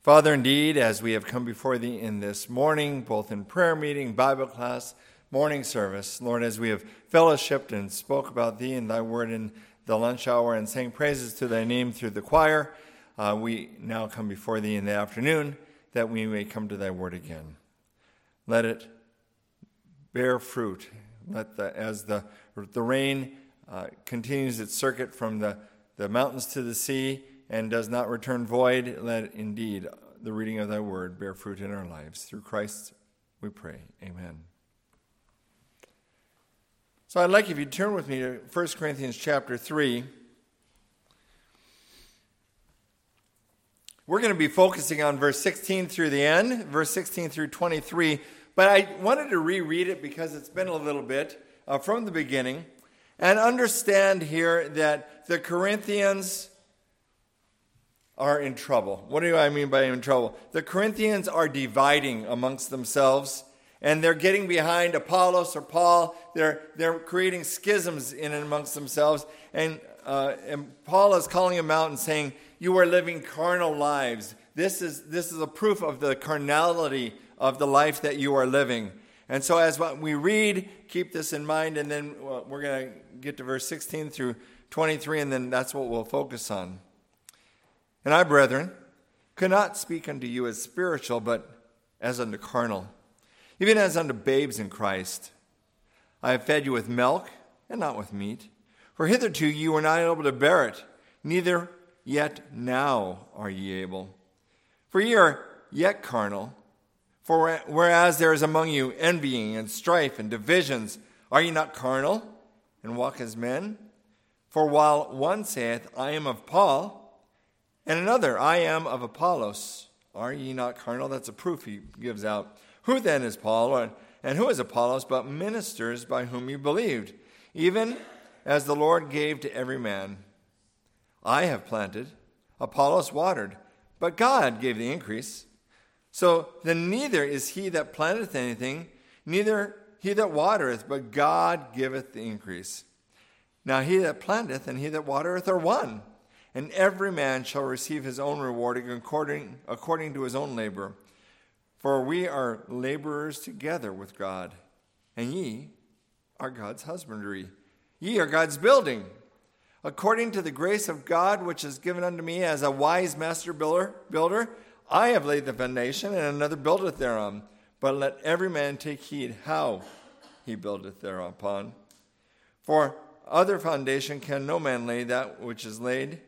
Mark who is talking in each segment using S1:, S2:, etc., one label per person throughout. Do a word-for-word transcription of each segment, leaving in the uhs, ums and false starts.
S1: Father, indeed, as we have come before thee in this morning, both in prayer meeting, Bible class, morning service, Lord, as we have fellowshiped and spoke about thee and thy word in the lunch hour and sang praises to thy name through the choir, uh, we now come before thee in the afternoon that we may come to thy word again. Let it bear fruit. Let the, as the, the rain uh, continues its circuit from the, the mountains to the sea, and does not return void, let indeed the reading of thy word bear fruit in our lives. Through Christ we pray. Amen. So I'd like if you turn with me to First Corinthians chapter three. We're going to be focusing on verse sixteen through the end, verse sixteen through twenty-three, but I wanted to reread it because it's been a little bit uh, from the beginning, and understand here that the Corinthians are in trouble. What do I mean by in trouble? The Corinthians are dividing amongst themselves, and they're getting behind Apollos or Paul. They're they're creating schisms in and amongst themselves, and, uh, and Paul is calling them out and saying, "You are living carnal lives. This is this is a proof of the carnality of the life that you are living." And so, as we read, keep this in mind, and then we're going to get to verse sixteen through twenty-three, and then that's what we'll focus on. And I, brethren, could not speak unto you as spiritual, but as unto carnal, even as unto babes in Christ. I have fed you with milk, and not with meat. For hitherto you were not able to bear it, neither yet now are ye able. For ye are yet carnal. For whereas there is among you envying and strife and divisions, are ye not carnal, and walk as men? For while one saith, I am of Paul, and another, I am of Apollos. Are ye not carnal? That's a proof he gives out. Who then is Paul, and who is Apollos, but ministers by whom you believed, even as the Lord gave to every man? I have planted, Apollos watered, but God gave the increase. So then neither is he that planteth anything, neither he that watereth, but God giveth the increase. Now he that planteth and he that watereth are one, and every man shall receive his own reward according, according to his own labor. For we are laborers together with God, and ye are God's husbandry. Ye are God's building. According to the grace of God which is given unto me as a wise master builder, builder, I have laid the foundation, and another buildeth thereon. But let every man take heed how he buildeth thereupon. For other foundation can no man lay that which is laid,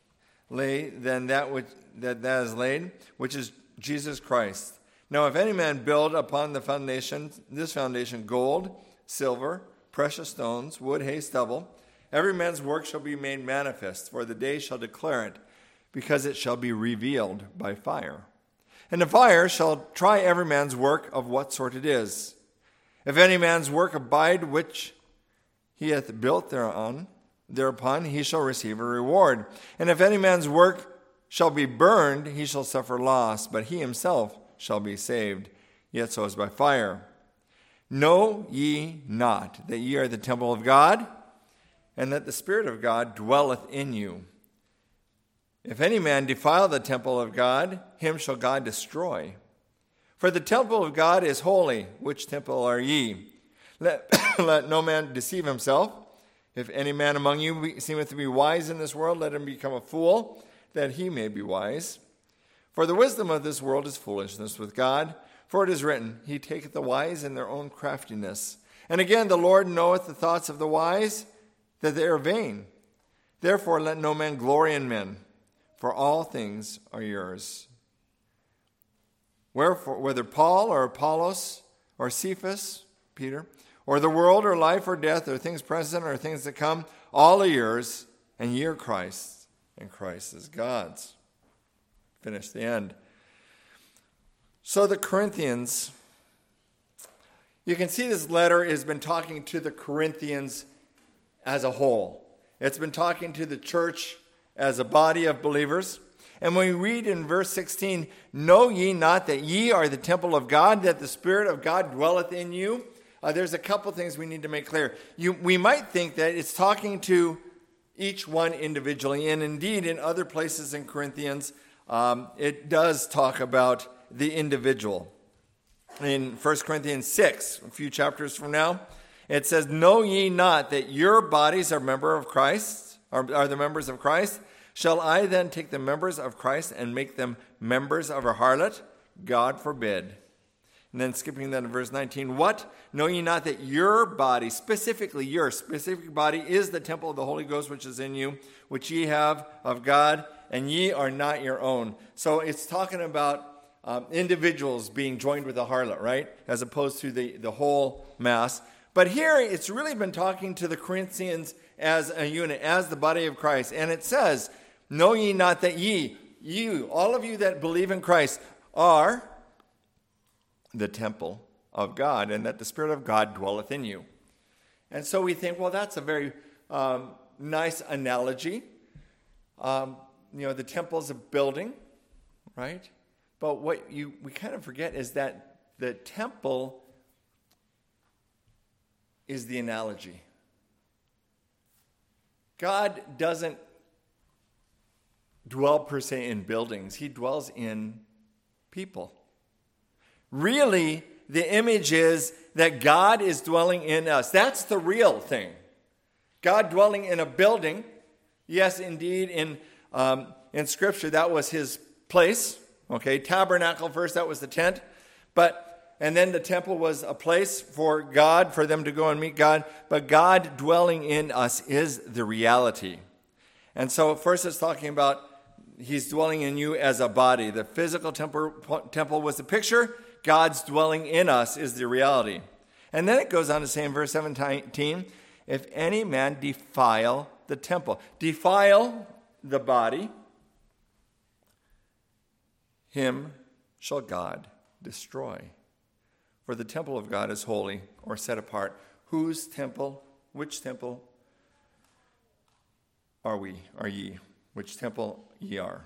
S1: lay than that which that, that is laid, which is Jesus Christ. Now if any man build upon the foundation, this foundation, gold, silver, precious stones, wood, hay, stubble, every man's work shall be made manifest, for the day shall declare it, because it shall be revealed by fire. And the fire shall try every man's work of what sort it is. If any man's work abide which he hath built thereon, thereupon he shall receive a reward. And if any man's work shall be burned, he shall suffer loss, but he himself shall be saved, yet so as by fire. Know ye not that ye are the temple of God, and that the Spirit of God dwelleth in you? If any man defile the temple of God, him shall God destroy. For the temple of God is holy. Which temple are ye? Let, let no man deceive himself. If any man among you seemeth to be wise in this world, let him become a fool, that he may be wise. For the wisdom of this world is foolishness with God. For it is written, He taketh the wise in their own craftiness. And again, the Lord knoweth the thoughts of the wise, that they are vain. Therefore let no man glory in men, for all things are yours. Wherefore, whether Paul or Apollos or Cephas, Peter, or the world, or life, or death, or things present, or things to come, all are yours, and ye are Christ's, and Christ is God's. Finish the end. So the Corinthians, you can see this letter has been talking to the Corinthians as a whole. It's been talking to the church as a body of believers. And when we read in verse sixteen, know ye not that ye are the temple of God, that the Spirit of God dwelleth in you? Uh, there's a couple things we need to make clear. You, we might think that it's talking to each one individually, and indeed in other places in Corinthians, um, it does talk about the individual. In First Corinthians six, a few chapters from now, it says, "Know ye not that your bodies are member of Christ, are, are the members of Christ? Shall I then take the members of Christ and make them members of a harlot? God forbid." And then skipping down to verse nineteen, "What? Know ye not that your body," specifically your specific body, "is the temple of the Holy Ghost which is in you, which ye have of God, and ye are not your own." So it's talking about um, individuals being joined with a harlot, right? As opposed to the, the whole mass. But here it's really been talking to the Corinthians as a unit, as the body of Christ. And it says, "Know ye not that ye," you, all of you that believe in Christ, are the temple of God, and that the Spirit of God dwelleth in you. And so we think, well, that's a very um, nice analogy. Um, you know, the temple's a building, right? But what you we kind of forget is that the temple is the analogy. God doesn't dwell per se in buildings. He dwells in people. Really, the image is that God is dwelling in us. That's the real thing. God dwelling in a building. Yes, indeed, in um, in Scripture, that was his place. Okay, tabernacle first, that was the tent. But, and then the temple was a place for God, for them to go and meet God. But God dwelling in us is the reality. And so first it's talking about he's dwelling in you as a body. The physical temple, temple was the picture. God's dwelling in us is the reality. And then it goes on to say in verse seventeen, "If any man defile the temple," defile the body, "him shall God destroy. For the temple of God is holy," or set apart. Whose temple? Which temple are we? Are ye? Which temple ye are?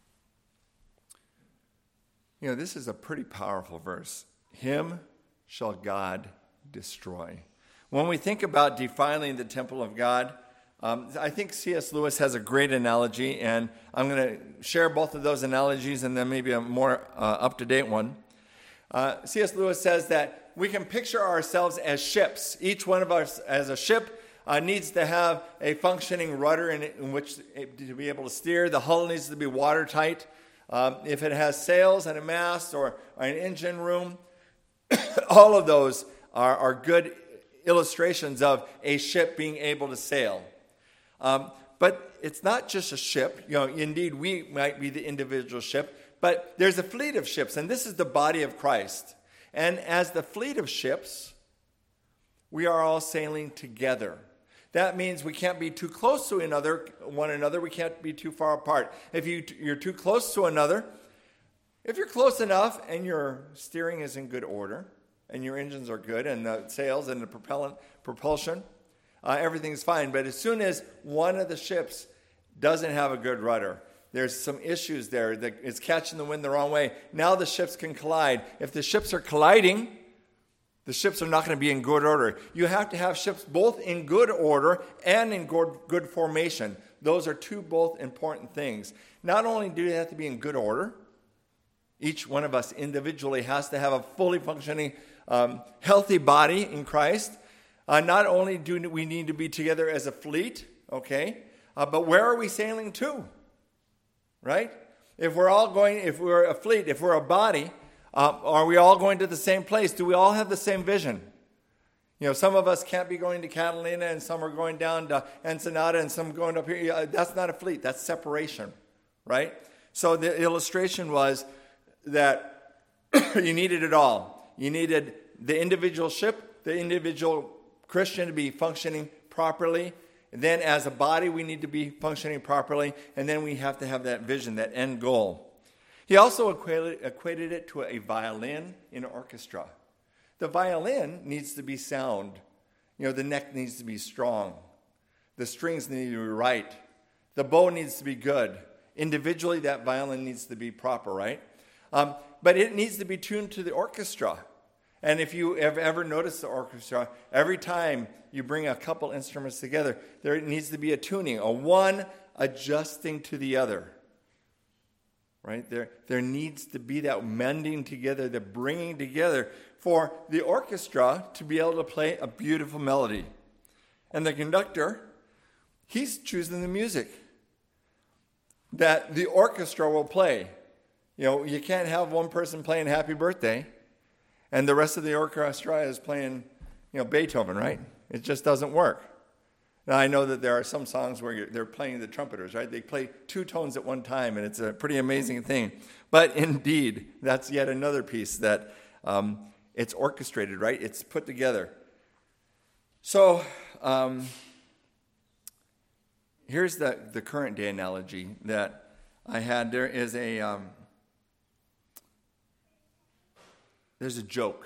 S1: You know, this is a pretty powerful verse. "Him shall God destroy." When we think about defiling the temple of God, um, I think C S Lewis has a great analogy, and I'm going to share both of those analogies and then maybe a more uh, up-to-date one. Uh, C S Lewis says that we can picture ourselves as ships. Each one of us as a ship uh, needs to have a functioning rudder in, it, in which to be able to steer. The hull needs to be watertight. Um, if it has sails and a mast or, or an engine room, all of those are, are good illustrations of a ship being able to sail. Um, but it's not just a ship. You know, indeed, we might be the individual ship, but there's a fleet of ships, and this is the body of Christ. And as the fleet of ships, we are all sailing together. That means we can't be too close to another, one another. We can't be too far apart. If you, you're too close to another, if you're close enough and your steering is in good order, and your engines are good, and the sails and the propellant, propulsion, uh, everything's fine. But as soon as one of the ships doesn't have a good rudder, there's some issues there that it's catching the wind the wrong way. Now the ships can collide. If the ships are colliding, the ships are not going to be in good order. You have to have ships both in good order and in good, good formation. Those are two both important things. Not only do they have to be in good order, each one of us individually has to have a fully functioning, um, healthy body in Christ. Uh, not only do we need to be together as a fleet, okay, uh, but where are we sailing to? Right? If we're all going, if we're a fleet, if we're a body, uh, are we all going to the same place? Do we all have the same vision? You know, some of us can't be going to Catalina, and some are going down to Ensenada, and some going up here. That's not a fleet. That's separation, right? So the illustration was that you needed it all. You needed the individual ship, the individual Christian to be functioning properly. And then as a body, we need to be functioning properly. And then we have to have that vision, that end goal. He also equated, equated it to a violin in an orchestra. The violin needs to be sound. You know, the neck needs to be strong. The strings need to be right. The bow needs to be good. Individually, that violin needs to be proper, right? Um, but it needs to be tuned to the orchestra. And if you have ever noticed the orchestra, every time you bring a couple instruments together, there needs to be a tuning, a one adjusting to the other. right? There, there needs to be that mending together, the bringing together for the orchestra to be able to play a beautiful melody. And the conductor, he's choosing the music that the orchestra will play. You know, you can't have one person playing Happy Birthday and the rest of the orchestra is playing, you know, Beethoven, right? It just doesn't work. Now, I know that there are some songs where you're, they're playing the trumpeters, right? They play two tones at one time, and it's a pretty amazing thing. But indeed, that's yet another piece that um, it's orchestrated, right? It's put together. So um, here's the, the current day analogy that I had. There is a um, there's a joke.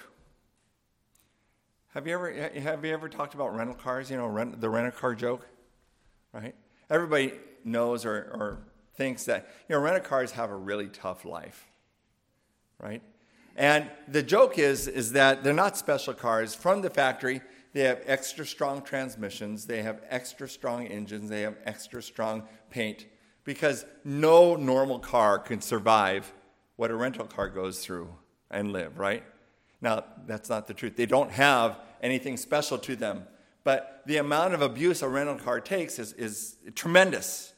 S1: Have you ever have you ever talked about rental cars? You know, rent, the rental car joke, right? Everybody knows or, or thinks that, you know, rental cars have a really tough life, right? And the joke is is that they're not special cars from the factory. They have extra strong transmissions. They have extra strong engines. They have extra strong paint because no normal car can survive what a rental car goes through and live, right? Now, that's not the truth. They don't have anything special to them. But the amount of abuse a rental car takes is, is tremendous.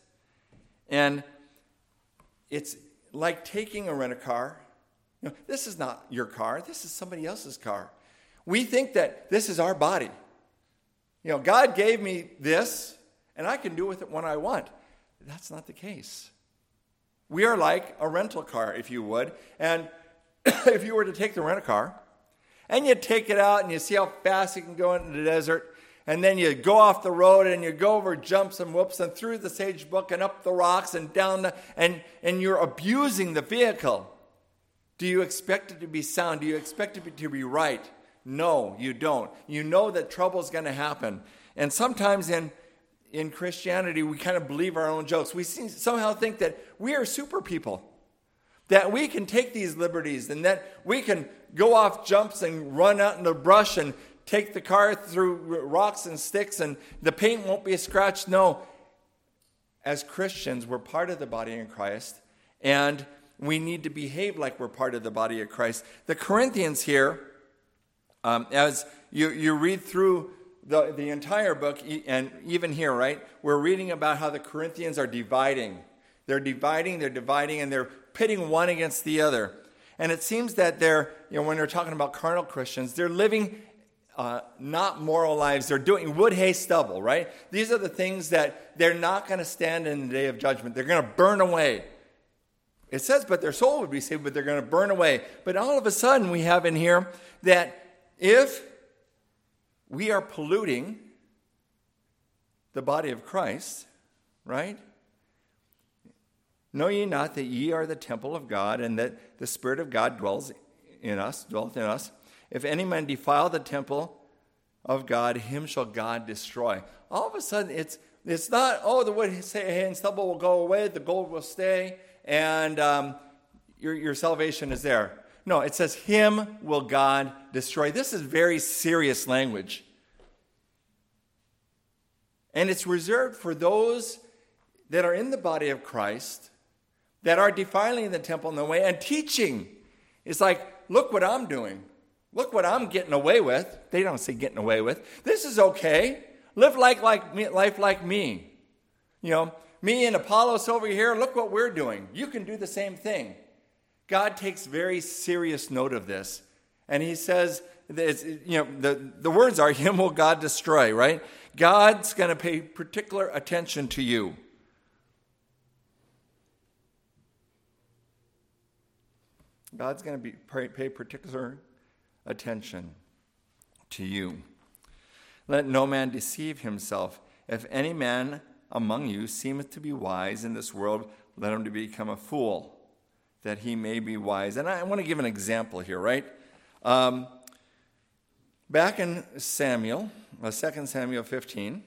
S1: And it's like taking a rental car. You know, this is not your car. This is somebody else's car. We think that this is our body. You know, God gave me this, and I can do with it what I want. That's not the case. We are like a rental car, if you would. And if you were to take the rental car, and you take it out and you see how fast you can go into the desert, and then you go off the road and you go over jumps and whoops and through the sagebrush and up the rocks and down the, and, and you're abusing the vehicle. Do you expect it to be sound? Do you expect it to be right? No, you don't. You know that trouble's going to happen. And sometimes in, in Christianity, we kind of believe our own jokes. We somehow think that we are super people. That we can take these liberties and that we can go off jumps and run out in the brush and take the car through rocks and sticks and the paint won't be scratched. No. As Christians, we're part of the body of Christ and we need to behave like we're part of the body of Christ. The Corinthians here, um, as you, you read through the, the entire book, and even here, right, we're reading about how the Corinthians are dividing. They're dividing, they're dividing, and they're pitting one against the other. And it seems that they're, you know, when they're talking about carnal Christians, they're living uh, not moral lives. They're doing wood, hay, stubble, right? These are the things that they're not going to stand in the day of judgment. They're going to burn away. It says, but their soul would be saved, but they're going to burn away. But all of a sudden, we have in here that if we are polluting the body of Christ, right? Know ye not that ye are the temple of God, and that the Spirit of God dwells in us, dwelleth in us? If any man defile the temple of God, him shall God destroy. All of a sudden, it's it's not, oh, the wood, hay, and stubble will go away, the gold will stay, and um, your, your salvation is there. No, it says, him will God destroy. This is very serious language. And it's reserved for those that are in the body of Christ, that are defiling the temple in the way and teaching. It's like, look what I'm doing. Look what I'm getting away with. They don't say getting away with. This is okay. Live like, like me, life like me. You know, me and Apollos over here, look what we're doing. You can do the same thing. God takes very serious note of this. And he says, that you know, the, the words are, him will God destroy, right? God's going to pay particular attention to you. God's going to be pay, pay particular attention to you. Let no man deceive himself. If any man among you seemeth to be wise in this world, let him to become a fool, that he may be wise. And I want to give an example here, right? Um, back in Samuel, uh, Second Samuel fifteen,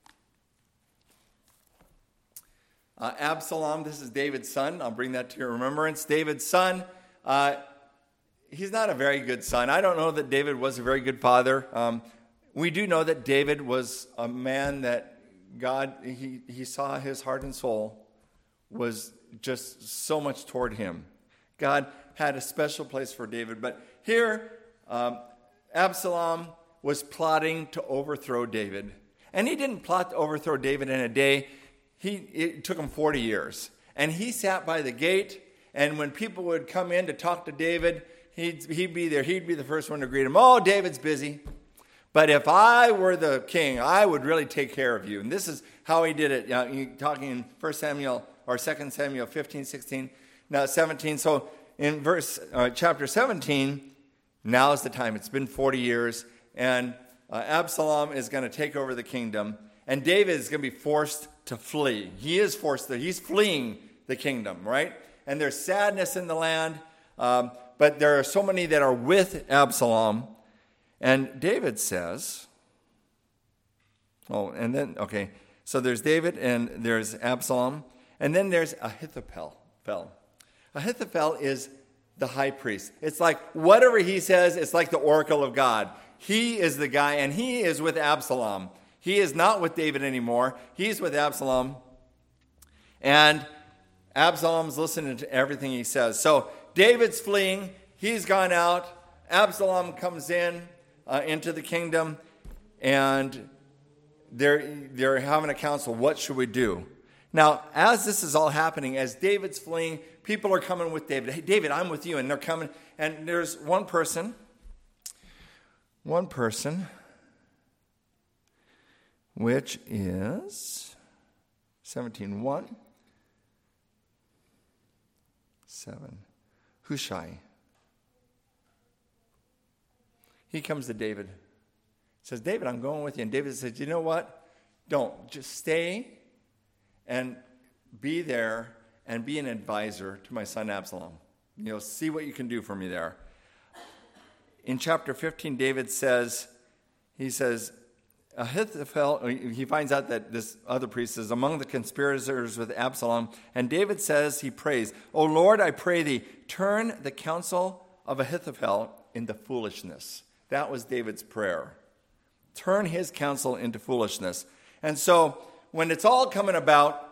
S1: uh, Absalom, this is David's son. I'll bring that to your remembrance. David's son. Uh, he's not a very good son. I don't know that David was a very good father. Um, we do know that David was a man that God, he, he saw his heart and soul was just so much toward him. God had a special place for David. But here, um, Absalom was plotting to overthrow David. And he didn't plot to overthrow David in a day. He, it took him forty years. And he sat by the gate, and when people would come in to talk to David, he'd, he'd be there. He'd be the first one to greet him. Oh, David's busy. But if I were the king, I would really take care of you. And this is how he did it. You know, he, talking in First Samuel or Second Samuel fifteen, sixteen, now seventeen. So in verse uh, chapter seventeen, now is the time. It's been forty years, and uh, Absalom is going to take over the kingdom, and David is going to be forced to flee. He is forced to. He's fleeing the kingdom, right? And there's sadness in the land, um, but there are so many that are with Absalom. And David says, oh, and then, okay, so there's David and there's Absalom, and then there's Ahithophel. Ahithophel is the high priest. It's like whatever he says, it's like the oracle of God. He is the guy, and he is with Absalom. He is not with David anymore. He's with Absalom, and Absalom's listening to everything he says. So David's fleeing. He's gone out. Absalom comes in. Uh, into the kingdom, and they're, they're having a council. What should we do? Now, as this is all happening, as David's fleeing, people are coming with David. Hey, David, I'm with you. And they're coming. And there's one person, one person, which is seventeen one, seven, Hushai. He comes to David, says, David, I'm going with you. And David says, you know what? Don't. Just stay and be there and be an advisor to my son Absalom. You know, see what you can do for me there. In chapter fifteen, David says, he says, Ahithophel, he finds out that this other priest is among the conspirators with Absalom. And David says, he prays, O Lord, I pray thee, turn the counsel of Ahithophel into foolishness. That was David's prayer. Turn his counsel into foolishness. And so when it's all coming about,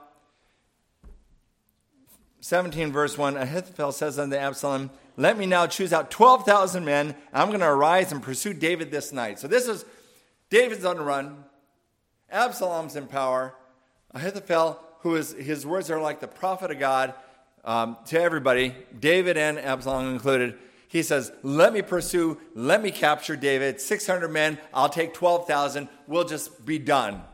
S1: seventeen verse one, Ahithophel says unto Absalom, let me now choose out twelve thousand men. I'm going to arise and pursue David this night. So this is, David's on the run. Absalom's in power. Ahithophel, who is, his words are like the prophet of God um, to everybody, David and Absalom included. He says, let me pursue, let me capture David, six hundred men, I'll take twelve thousand, we'll just be done.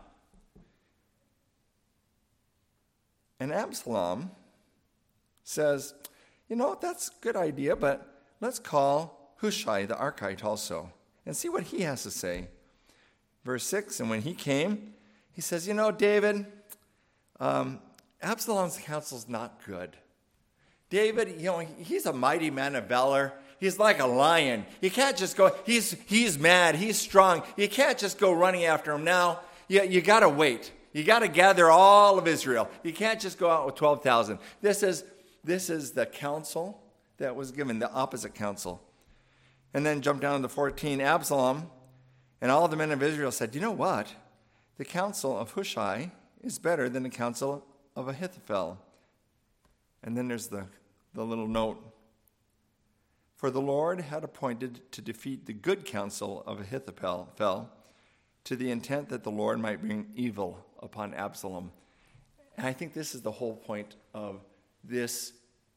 S1: And Absalom says, you know, that's a good idea, but let's call Hushai the Archite also and see what he has to say. Verse six, and when he came, he says, you know, David, um, Absalom's counsel's not good. David, you know, he's a mighty man of valor. He's like a lion. You can't just go, he's he's mad, he's strong. You can't just go running after him now. You, you got to wait. You got to gather all of Israel. You can't just go out with twelve thousand. This is, this is the counsel that was given, the opposite counsel. And then jump down to fourteen. Absalom and all the men of Israel said, you know what? The counsel of Hushai is better than the counsel of Ahithophel. And then there's the, the little note. For the Lord had appointed to defeat the good counsel of Ahithophel fell, to the intent that the Lord might bring evil upon Absalom. And I think this is the whole point of this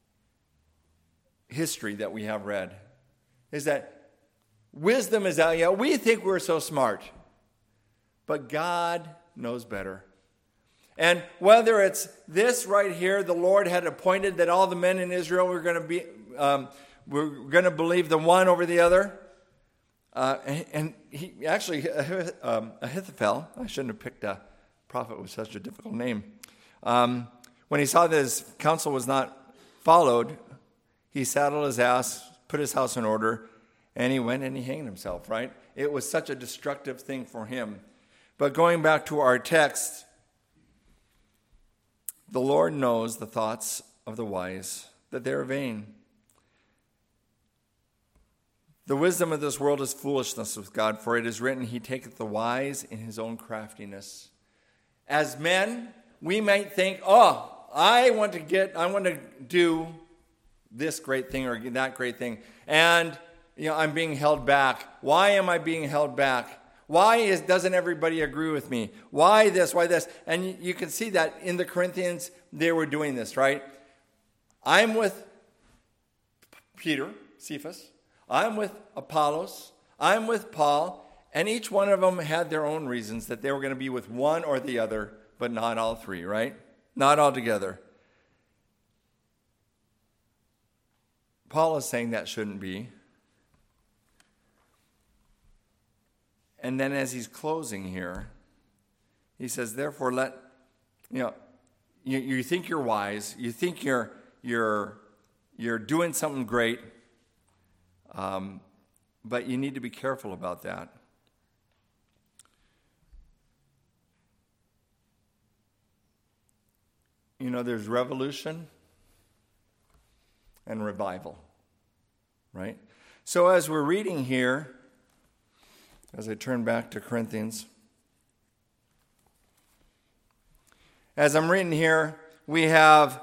S1: history that we have read, is that wisdom is out. Yeah, we think we're so smart, but God knows better. And whether it's this right here, the Lord had appointed that all the men in Israel were going to be, um, were going to believe the one over the other. Uh, and, and he actually, um, Ahithophel, I shouldn't have picked a prophet with such a difficult name. Um, when he saw that his counsel was not followed, he saddled his ass, put his house in order, and he went and he hanged himself, right? It was such a destructive thing for him. But going back to our text, the Lord knows the thoughts of the wise, that they are vain. The wisdom of this world is foolishness with God, for it is written, he taketh the wise in his own craftiness. As men, we might think, oh, I want to get, I want to do this great thing or that great thing. And, you know, I'm being held back. Why am I being held back? Why is, doesn't everybody agree with me? Why this? Why this? And you, you can see that in the Corinthians, they were doing this, right? I'm with Peter, Cephas. I'm with Apollos. I'm with Paul. And each one of them had their own reasons that they were going to be with one or the other, but not all three, right? Not all together. Paul is saying that shouldn't be. And then as he's closing here, he says, therefore let, you know, you, you think you're wise, you think you're you're you're doing something great, um, but you need to be careful about that. You know, there's revolution and revival, right? So as we're reading here, as I turn back to Corinthians, as I'm reading here, we have,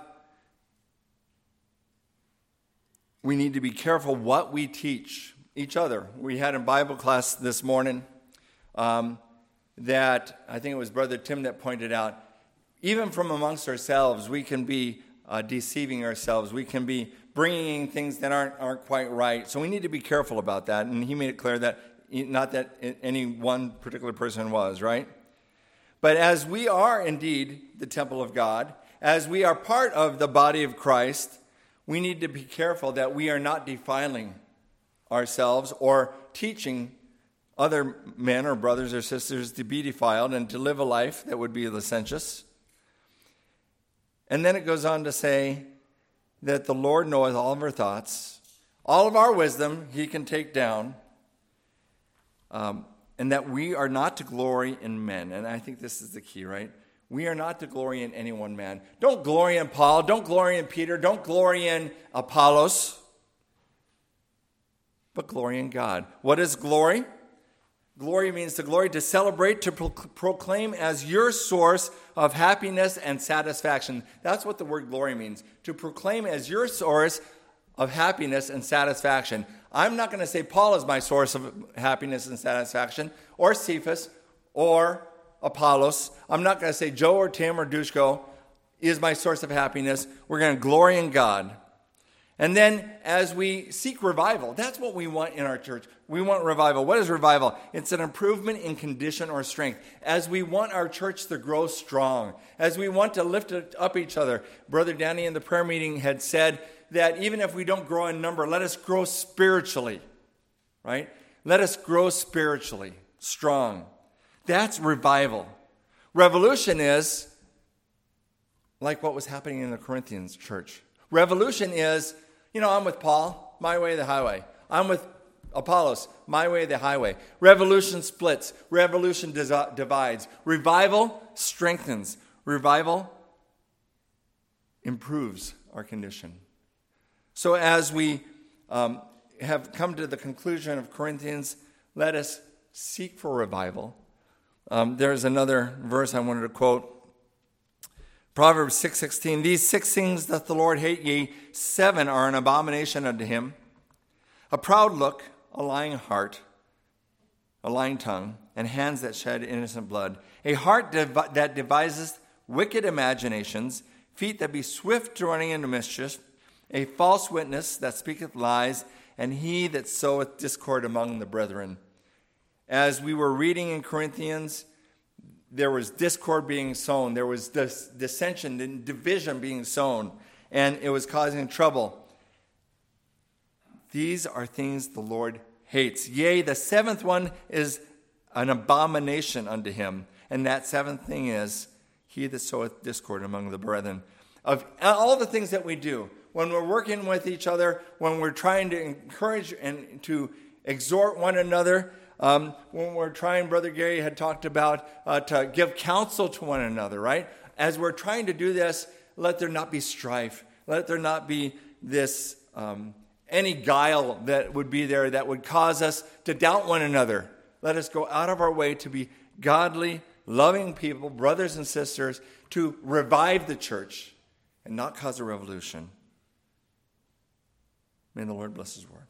S1: we need to be careful what we teach each other. We had a Bible class this morning um, that I think it was Brother Tim that pointed out, even from amongst ourselves, we can be uh, deceiving ourselves. We can be bringing in things that aren't aren't quite right. So we need to be careful about that. And he made it clear that not that any one particular person was, right? But as we are indeed the temple of God, as we are part of the body of Christ, we need to be careful that we are not defiling ourselves or teaching other men or brothers or sisters to be defiled and to live a life that would be licentious. And then it goes on to say that the Lord knoweth all of our thoughts, all of our wisdom he can take down, um, and that we are not to glory in men. And I think this is the key, right? We are not to glory in any one man. Don't glory in Paul. Don't glory in Peter. Don't glory in Apollos. But glory in God. What is glory? Glory means to glory, to celebrate, to pro- proclaim as your source of happiness and satisfaction. That's what the word glory means. To proclaim as your source of happiness and satisfaction. I'm not going to say Paul is my source of happiness and satisfaction, or Cephas, or Apollos. I'm not going to say Joe or Tim or Dushko is my source of happiness. We're going to glory in God. And then as we seek revival, that's what we want in our church. We want revival. What is revival? It's an improvement in condition or strength. As we want our church to grow strong, as we want to lift up each other. Brother Danny in the prayer meeting had said that even if we don't grow in number, let us grow spiritually, right? Let us grow spiritually, strong. That's revival. Revolution is like what was happening in the Corinthians church. Revolution is, you know, I'm with Paul, my way or the highway. I'm with Apollos, my way or the highway. Revolution splits. Revolution dis- divides. Revival strengthens. Revival improves our condition. So as we um, have come to the conclusion of Corinthians, let us seek for revival. Um, there's another verse I wanted to quote. Proverbs six sixteen, these six things doth the Lord hate, ye seven are an abomination unto him. A proud look, a lying heart, a lying tongue, and hands that shed innocent blood. A heart dev- that deviseth wicked imaginations, feet that be swift to running into mischief, a false witness that speaketh lies, and he that soweth discord among the brethren. As we were reading in Corinthians, there was discord being sown. There was dis- dissension and division being sown, and it was causing trouble. These are things the Lord hates. Yea, the seventh one is an abomination unto him. And that seventh thing is, he that soweth discord among the brethren. Of all the things that we do, when we're working with each other, when we're trying to encourage and to exhort one another, Um, when we're trying, Brother Gary had talked about uh, to give counsel to one another, right? As we're trying to do this, let there not be strife. Let there not be this, um, any guile that would be there that would cause us to doubt one another. Let us go out of our way to be godly, loving people, brothers and sisters, to revive the church. and not cause a revolution. May the Lord bless his word.